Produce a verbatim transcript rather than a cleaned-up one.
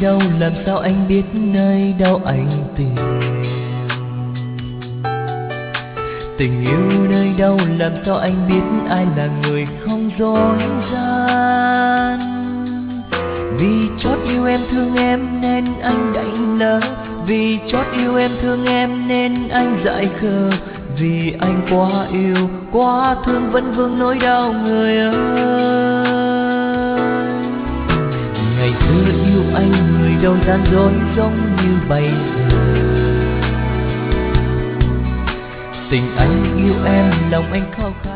đâu, làm sao anh biết nơi đâu anh tìm. Tình yêu nơi đâu, làm sao anh biết ai là người không dối gian. Vì chót yêu em thương em nên anh đánh lỡ, vì chót yêu em thương em nên anh dại khờ. Vì anh quá yêu, quá thương vẫn vương nỗi đau người ơi. Ngày xưa yêu anh người đâu gian dối giống như bây giờ. Tình anh yêu em, lòng anh khao khát.